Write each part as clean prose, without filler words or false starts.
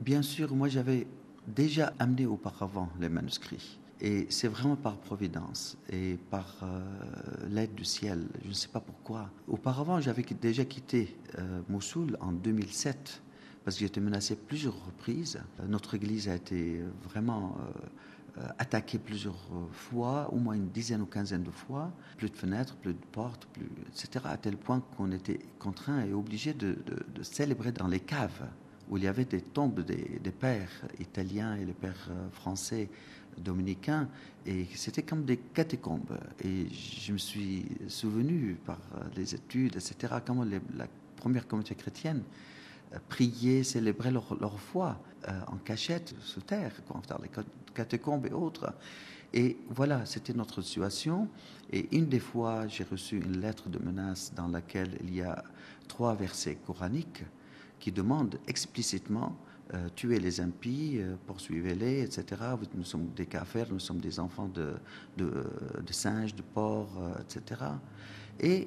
Bien sûr, moi j'avais déjà amené auparavant les manuscrits. Et c'est vraiment par providence et par l'aide du ciel. Je ne sais pas pourquoi. Auparavant, j'avais déjà quitté Mossoul en 2007 parce que j'étais menacé plusieurs reprises. Notre église a été vraiment attaquée plusieurs fois, au moins une dizaine ou quinzaine de fois. Plus de fenêtres, plus de portes, etc. À tel point qu'on était contraint et obligé de célébrer dans les caves où il y avait des tombes des pères italiens et les pères français dominicains, et c'était comme des catacombes. Et je me suis souvenu par les études, etc., comment la première communauté chrétienne priait, célébrait leur foi en cachette, sous terre, dans les catacombes et autres. Et voilà, c'était notre situation. Et une des fois, j'ai reçu une lettre de menace dans laquelle il y a 3 versets coraniques qui demandent explicitement tuez les impies, poursuivez-les, etc. Nous sommes des kafirs, nous sommes des enfants de singes, de porcs, etc. Et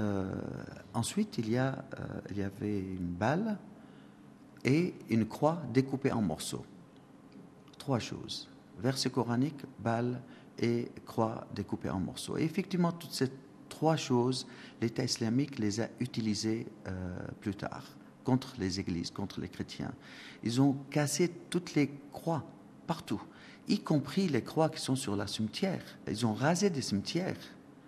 ensuite, il y avait une balle et une croix découpée en morceaux. 3 choses. Verset coranique, balle et croix découpée en morceaux. Et effectivement, toutes ces 3 choses, l'État islamique les a utilisées plus tard contre les églises, contre les chrétiens. Ils ont cassé toutes les croix, partout, y compris les croix qui sont sur la cimetière. Ils ont rasé des cimetières.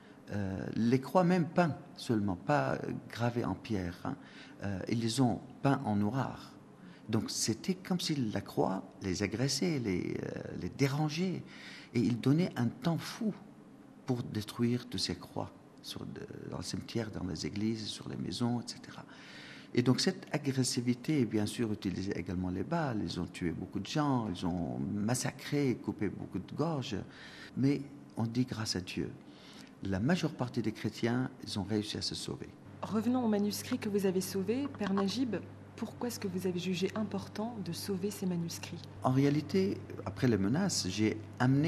Les croix même peintes seulement, pas gravées en pierre. Ils les ont peints en noir. Donc c'était comme si la croix les agressait, les dérangeait. Et ils donnaient un temps fou pour détruire toutes ces croix dans le cimetière, dans les églises, sur les maisons, etc. Et donc cette agressivité, bien sûr, utilisait également les balles. Ils ont tué beaucoup de gens, ils ont massacré, coupé beaucoup de gorges. Mais on dit grâce à Dieu. La majeure partie des chrétiens, ils ont réussi à se sauver. Revenons au manuscrit que vous avez sauvé, Père Najib. Pourquoi est-ce que vous avez jugé important de sauver ces manuscrits ? En réalité, après les menaces, j'ai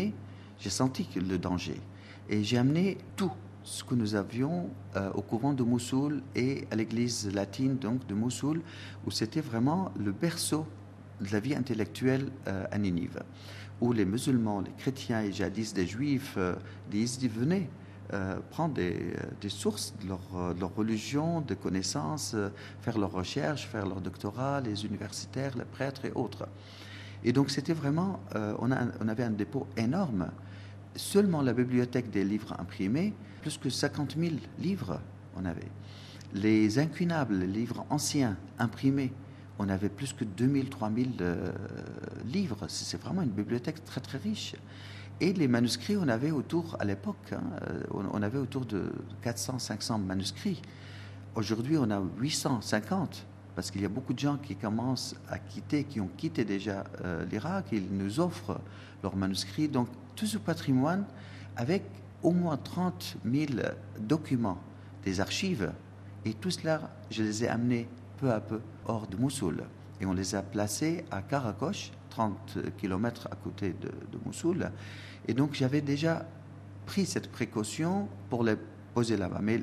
senti le danger. Et j'ai amené tout ce que nous avions au couvent de Mossoul et à l'église latine donc, de Mossoul, où c'était vraiment le berceau de la vie intellectuelle à Ninive, où les musulmans, les chrétiens, les djihadistes, les juifs, les yézidis venaient prendre des sources de leur religion, de connaissances, faire leurs recherches, faire leur doctorat, les universitaires, les prêtres et autres. Et donc c'était vraiment, on avait un dépôt énorme. Seulement la bibliothèque des livres imprimés, plus que 50 000 livres on avait. Les incunables, les livres anciens imprimés, on avait plus que 2000, 3000 livres. C'est vraiment une bibliothèque très très riche. Et les manuscrits, on avait autour, à l'époque, on avait autour de 400, 500 manuscrits. Aujourd'hui, on a 850, parce qu'il y a beaucoup de gens qui commencent à quitter, qui ont quitté déjà l'Irak, et ils nous offrent leurs manuscrits. Donc, tout ce patrimoine, avec au moins 30 000 documents des archives, et tout cela, je les ai amenés peu à peu hors de Mossoul. Et on les a placés à Karakosh, 30 km à côté de Mossoul. Et donc j'avais déjà pris cette précaution pour les poser là-bas. Mais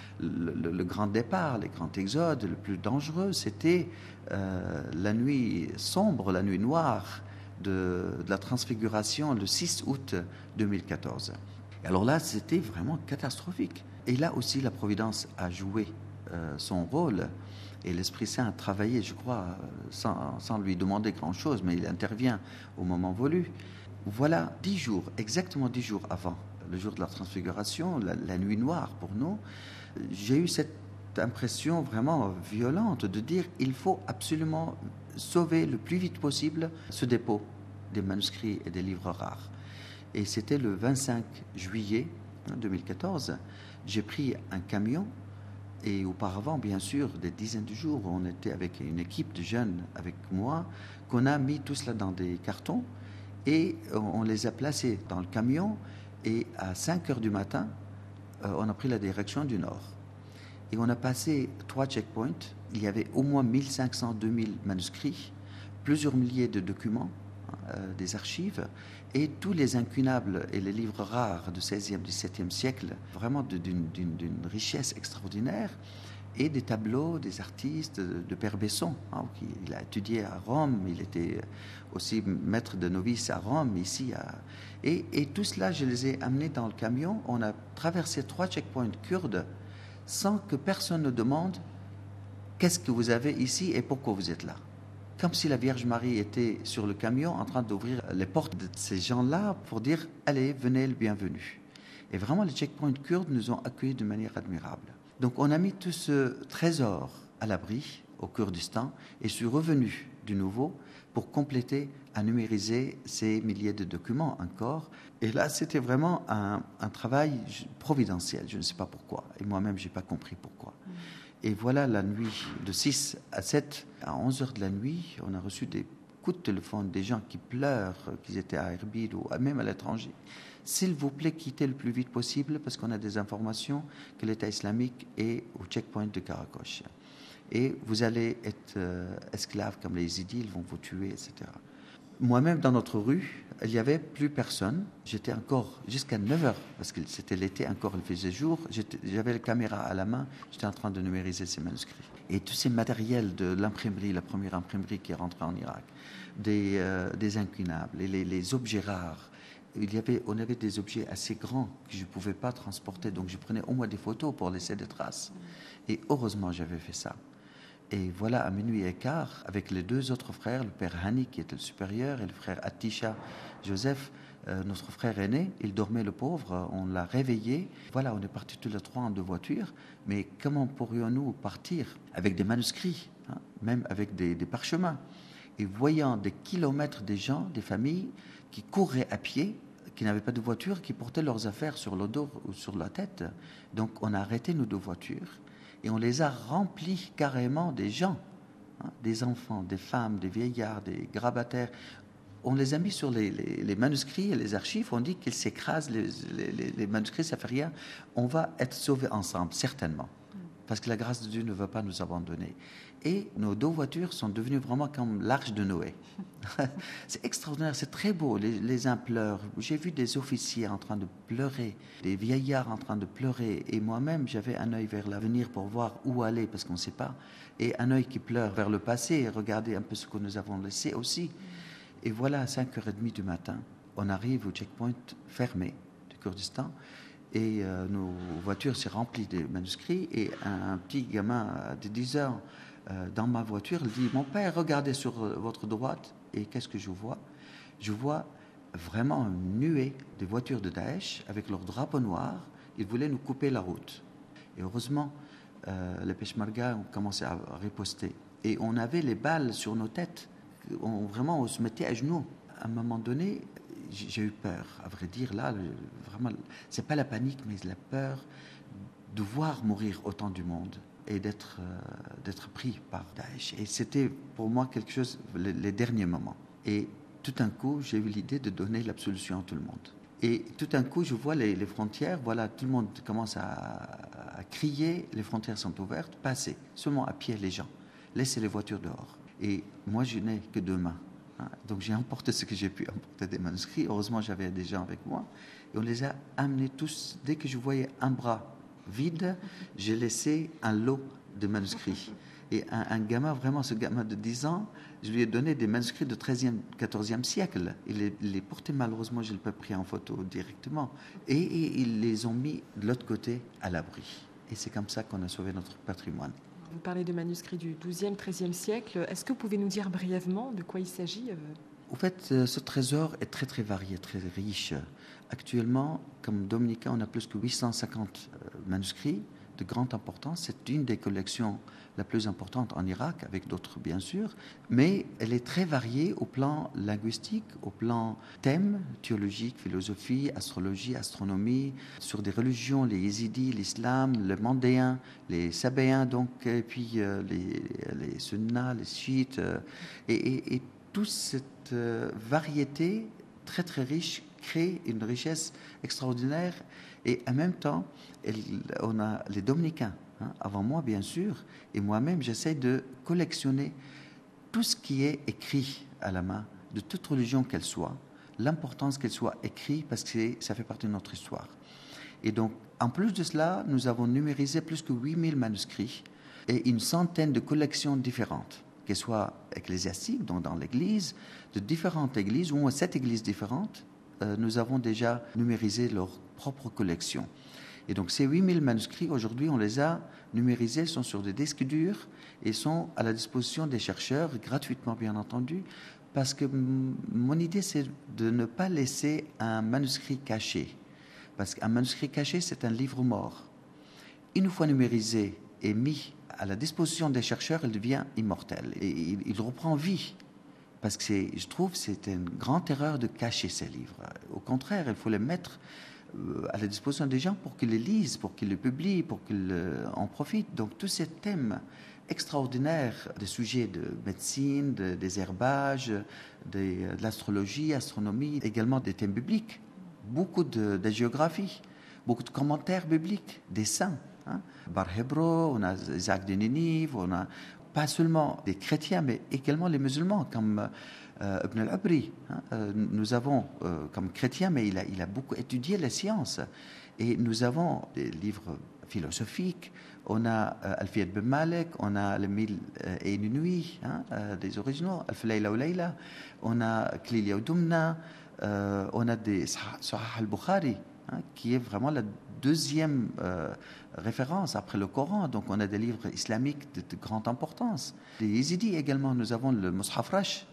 le grand départ, les grands exodes, le plus dangereux, c'était la nuit sombre, la nuit noire de la transfiguration le 6 août 2014. Et alors là, c'était vraiment catastrophique. Et là aussi, la Providence a joué son rôle. Et l'Esprit Saint a travaillé, je crois, sans lui demander grand-chose, mais il intervient au moment voulu. Voilà 10 jours, exactement 10 jours avant le jour de la transfiguration, la nuit noire pour nous, j'ai eu cette impression vraiment violente de dire il faut absolument sauver le plus vite possible ce dépôt des manuscrits et des livres rares. Et c'était le 25 juillet 2014, j'ai pris un camion. Et auparavant, bien sûr, des dizaines de jours, on était avec une équipe de jeunes avec moi, qu'on a mis tout cela dans des cartons et on les a placés dans le camion. Et à 5 heures du matin, on a pris la direction du nord. Et on a passé 3 checkpoints. Il y avait au moins 1500, 2000 manuscrits, plusieurs milliers de documents, des archives, et tous les incunables et les livres rares du XVIe, XVIIe siècle, vraiment d'une richesse extraordinaire. et des tableaux des artistes de Père Besson. Il a étudié à Rome, il était aussi maître de novice à Rome, ici. Et tout cela, je les ai amenés dans le camion. On a traversé 3 checkpoints kurdes sans que personne ne demande qu'est-ce que vous avez ici et pourquoi vous êtes là. Comme si la Vierge Marie était sur le camion en train d'ouvrir les portes de ces gens-là pour dire « Allez, venez, le bienvenu ». Et vraiment, les checkpoints kurdes nous ont accueillis de manière admirable. Donc on a mis tout ce trésor à l'abri au Kurdistan et je suis revenu de nouveau pour compléter, à numériser ces milliers de documents encore. Et là, c'était vraiment un travail providentiel, je ne sais pas pourquoi. Et moi-même, je n'ai pas compris pourquoi. Et voilà, la nuit, de 6 à 7, à 11 heures de la nuit, on a reçu des coups de téléphone, des gens qui pleurent, qu'ils étaient à Erbil ou même à l'étranger. S'il vous plaît, quittez le plus vite possible parce qu'on a des informations que l'État islamique est au checkpoint de Karakosh. Et vous allez être esclaves comme les Yézidis, ils vont vous tuer, etc. Moi-même, dans notre rue, il n'y avait plus personne. J'étais encore jusqu'à 9 heures, parce que c'était l'été encore, il faisait jour. J'avais la caméra à la main, j'étais en train de numériser ces manuscrits. Et tous ces matériels de l'imprimerie, la première imprimerie qui est rentrée en Irak, des incunables, et les objets rares. On avait des objets assez grands que je ne pouvais pas transporter, donc je prenais au moins des photos pour laisser des traces. Et heureusement, j'avais fait ça. Et voilà, à minuit et quart, avec les 2 autres frères, le père Hani qui était le supérieur et le frère Atisha Joseph, notre frère aîné, il dormait le pauvre, on l'a réveillé. Voilà, on est partis tous les 3 en 2 voitures, mais comment pourrions-nous partir avec des manuscrits, même avec des parchemins, et voyant des kilomètres des gens, des familles qui couraient à pied, qui n'avaient pas de voiture, qui portaient leurs affaires sur le dos ou sur la tête. Donc on a arrêté nos 2 voitures. Et on les a remplis carrément des gens, des enfants, des femmes, des vieillards, des grabataires. On les a mis sur les manuscrits et les archives. On dit qu'ils s'écrasent, les manuscrits, ça fait rien. On va être sauvés ensemble, certainement. Parce que la grâce de Dieu ne va pas nous abandonner. Et nos 2 voitures sont devenues vraiment comme l'arche de Noé. C'est extraordinaire, c'est très beau. Les uns pleurent. J'ai vu des officiers en train de pleurer, des vieillards en train de pleurer. Et moi-même, j'avais un œil vers l'avenir pour voir où aller, parce qu'on ne sait pas. Et un œil qui pleure vers le passé et regarder un peu ce que nous avons laissé aussi. Et voilà, à 5h30 du matin, on arrive au checkpoint fermé du Kurdistan. Et nos voitures s'est remplies de manuscrits. Et un petit gamin de 10 ans dans ma voiture, il dit « Mon père, regardez sur votre droite. » Et qu'est-ce que je vois? Je vois vraiment une nuée de voitures de Daesh avec leur drapeau noir. Ils voulaient nous couper la route. Et heureusement, les Peshmerga ont commencé à riposter. Et on avait les balles sur nos têtes. On se mettait à genoux. À un moment donné, j'ai eu peur. À vrai dire, là, vraiment, c'est pas la panique, mais la peur de voir mourir autant du monde et d'être pris par Daesh. Et c'était pour moi quelque chose, les derniers moments. Et tout d'un coup, j'ai eu l'idée de donner l'absolution à tout le monde. Et tout d'un coup, je vois les frontières, voilà, tout le monde commence à crier, les frontières sont ouvertes, passez, seulement à pied les gens, laissez les voitures dehors. Et moi, je n'ai que 2 mains. Donc j'ai emporté ce que j'ai pu emporter des manuscrits. Heureusement, j'avais des gens avec moi. Et on les a amenés tous. Dès que je voyais un bras vide, j'ai laissé un lot de manuscrits. Et un gamin, vraiment, ce gamin de 10 ans, je lui ai donné des manuscrits de 13e, 14e siècle. Il les portait malheureusement, je ne l'ai pas pris en photo directement. Et ils les ont mis de l'autre côté à l'abri. Et c'est comme ça qu'on a sauvé notre patrimoine. Vous parlez de manuscrits du XIIe, XIIIe siècle. Est-ce que vous pouvez nous dire brièvement de quoi il s'agit? Au fait, ce trésor est très très varié, très riche. Actuellement, comme dominicain, on a plus que 850 manuscrits de grande importance. C'est une des collections la plus importante en Irak, avec d'autres bien sûr, mais elle est très variée au plan linguistique, au plan thème, théologique, philosophie, astrologie, astronomie, sur des religions, les Yézidis, l'islam, le mandéen, les sabéens, donc, et puis les sunnas, les chiites, et toute cette variété très très riche crée une richesse extraordinaire. Et en même temps, on a les dominicains, avant moi bien sûr, et moi-même j'essaie de collectionner tout ce qui est écrit à la main, de toute religion qu'elle soit, l'importance qu'elle soit écrite parce que ça fait partie de notre histoire. Et donc, en plus de cela, nous avons numérisé plus que 8000 manuscrits et une centaine de collections différentes, qu'elles soient ecclésiastiques, donc dans l'église, de différentes églises, ou moins 7 églises différentes, nous avons déjà numérisé leurs propres collections. Et donc ces 8000 manuscrits, aujourd'hui, on les a numérisés, sont sur des disques durs et sont à la disposition des chercheurs, gratuitement bien entendu, parce que mon idée, c'est de ne pas laisser un manuscrit caché. Parce qu'un manuscrit caché, c'est un livre mort. Une fois numérisé et mis à la disposition des chercheurs, il devient immortel. Et il reprend vie. Parce que je trouve que c'est une grande erreur de cacher ces livres. Au contraire, il faut les mettre à la disposition des gens pour qu'ils les lisent, pour qu'ils les publient, pour qu'ils en profitent. Donc tous ces thèmes extraordinaires, des sujets de médecine, des herbages, de l'astrologie, astronomie, également des thèmes bibliques, beaucoup de géographie, beaucoup de commentaires bibliques, des saints. Bar Hebro, on a Isaac de Ninive, on a pas seulement des chrétiens, mais également les musulmans, comme Ibn al-Abri. Nous avons, comme chrétien, mais il a beaucoup étudié les sciences. Et nous avons des livres philosophiques, on a Al-Fiyat bin Malik, on a Le Mille et une nuit, des originaux, Al-Fulayla ou Layla, on a Klilia ou Dumna, on a des Sahih al-Bukhari, qui est vraiment la deuxième référence après le Coran. Donc on a des livres islamiques de grande importance. Les Yézidis également, nous avons le Mus'haf Rash,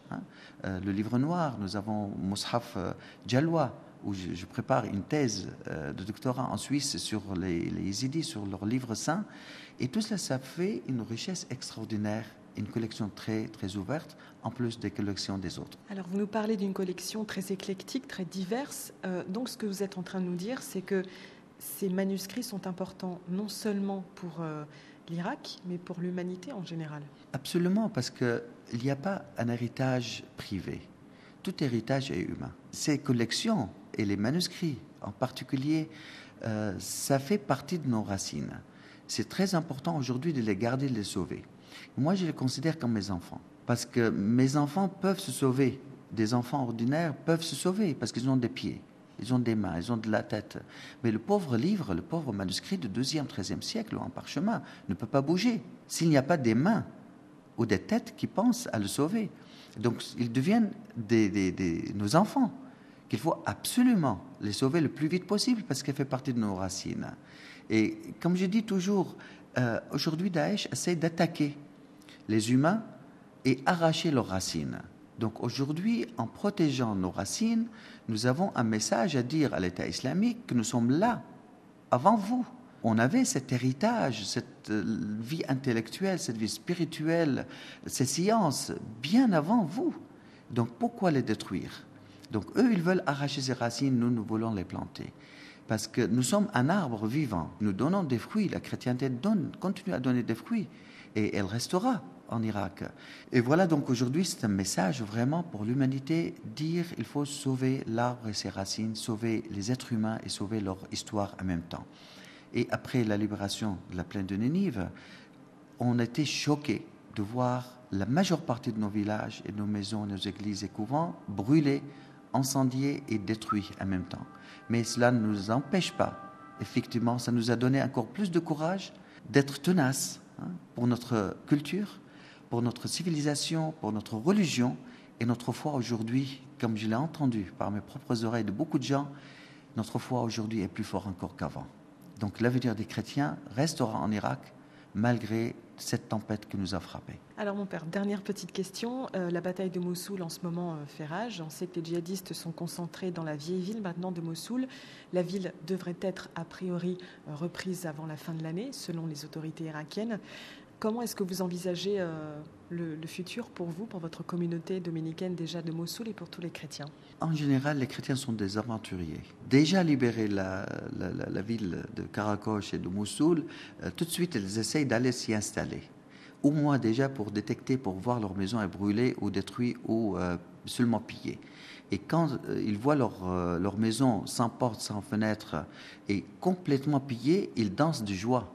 le livre noir, nous avons Mus'haf Jalwa, où je prépare une thèse de doctorat en Suisse sur les Yézidis, sur leurs livres saints. Et tout cela, ça fait une richesse extraordinaire, une collection très, très ouverte, en plus des collections des autres. Alors, vous nous parlez d'une collection très éclectique, très diverse. Donc, ce que vous êtes en train de nous dire, c'est que ces manuscrits sont importants non seulement pour l'Irak, mais pour l'humanité en général. Absolument, parce qu'il n'y a pas un héritage privé. Tout héritage est humain. Ces collections et les manuscrits en particulier, ça fait partie de nos racines. C'est très important aujourd'hui de les garder, de les sauver. Moi, je les considère comme mes enfants, parce que mes enfants peuvent se sauver. Des enfants ordinaires peuvent se sauver parce qu'ils ont des pieds, ils ont des mains, ils ont de la tête. Mais le pauvre livre, le pauvre manuscrit du 2e, 13e siècle en parchemin ne peut pas bouger s'il n'y a pas des mains ou des têtes qui pensent à le sauver. Donc, ils deviennent nos enfants, qu'il faut absolument les sauver le plus vite possible parce qu'elle fait partie de nos racines. Et comme je dis toujours, aujourd'hui, Daesh essaie d'attaquer les humains et arracher leurs racines. Donc aujourd'hui, en protégeant nos racines, nous avons un message à dire à l'État islamique que nous sommes là, avant vous. On avait cet héritage, cette vie intellectuelle, cette vie spirituelle, ces sciences, bien avant vous. Donc pourquoi les détruire? Donc eux, ils veulent arracher ces racines, nous voulons les planter. Parce que nous sommes un arbre vivant, nous donnons des fruits, la chrétienté continue à donner des fruits, et elle restera en Irak. Et voilà, donc aujourd'hui, c'est un message vraiment pour l'humanité, dire il faut sauver l'arbre et ses racines, sauver les êtres humains et sauver leur histoire en même temps. Et après la libération de la plaine de Ninive, on était choqués de voir la majeure partie de nos villages et nos maisons, nos églises et couvents brûlés, incendiés et détruits en même temps. Mais cela ne nous empêche pas. Effectivement, ça nous a donné encore plus de courage d'être tenaces pour notre culture, pour notre civilisation, pour notre religion et notre foi aujourd'hui, comme je l'ai entendu par mes propres oreilles de beaucoup de gens, notre foi aujourd'hui est plus forte encore qu'avant. Donc l'avenir des chrétiens restera en Irak malgré cette tempête qui nous a frappés. Alors mon père, dernière petite question. La bataille de Mossoul en ce moment fait rage. On sait que les djihadistes sont concentrés dans la vieille ville maintenant de Mossoul. La ville devrait être a priori reprise avant la fin de l'année, selon les autorités irakiennes. Comment est-ce que vous envisagez le futur pour vous, pour votre communauté dominicaine déjà de Mossoul et pour tous les chrétiens? En général, les chrétiens sont des aventuriers. Déjà libérés la ville de Karakosh et de Mossoul, tout de suite, ils essayent d'aller s'y installer. Au moins déjà pour détecter, pour voir leur maison est brûlée ou détruite ou seulement pillée. Et quand ils voient leur maison sans porte, sans fenêtre et complètement pillée, ils dansent de joie.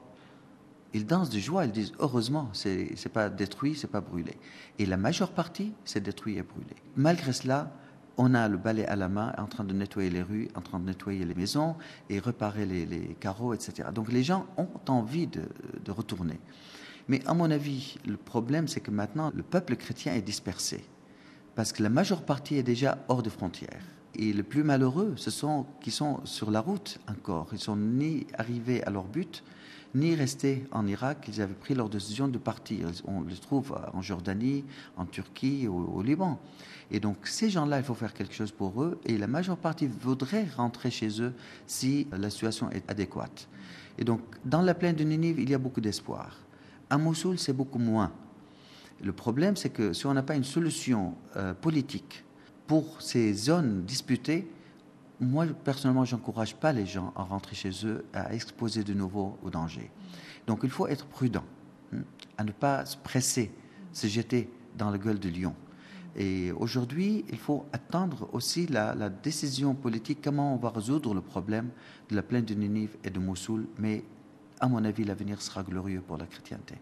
Ils dansent de joie, ils disent heureusement, c'est pas détruit, c'est pas brûlé. Et la majeure partie, c'est détruit et brûlé. Malgré cela, on a le balai à la main, en train de nettoyer les rues, en train de nettoyer les maisons et réparer les carreaux, etc. Donc les gens ont envie de retourner. Mais à mon avis, le problème, c'est que maintenant, le peuple chrétien est dispersé. Parce que la majeure partie est déjà hors des frontières. Et le plus malheureux, ce sont qui sont sur la route encore. Ils ne sont ni arrivés à leur but, ni restés en Irak. Ils avaient pris leur décision de partir. On les trouve en Jordanie, en Turquie, au Liban. Et donc, ces gens-là, il faut faire quelque chose pour eux. Et la majeure partie voudrait rentrer chez eux si la situation est adéquate. Et donc, dans la plaine de Ninive, il y a beaucoup d'espoir. À Mossoul, c'est beaucoup moins. Le problème, c'est que si on n'a pas une solution politique pour ces zones disputées, moi, personnellement, je n'encourage pas les gens à rentrer chez eux, à exposer de nouveau au danger. Donc, il faut être prudent, à ne pas se presser, se jeter dans la gueule du lion. Et aujourd'hui, il faut attendre aussi la décision politique, comment on va résoudre le problème de la plaine de Ninive et de Mossoul. Mais à mon avis, l'avenir sera glorieux pour la chrétienté.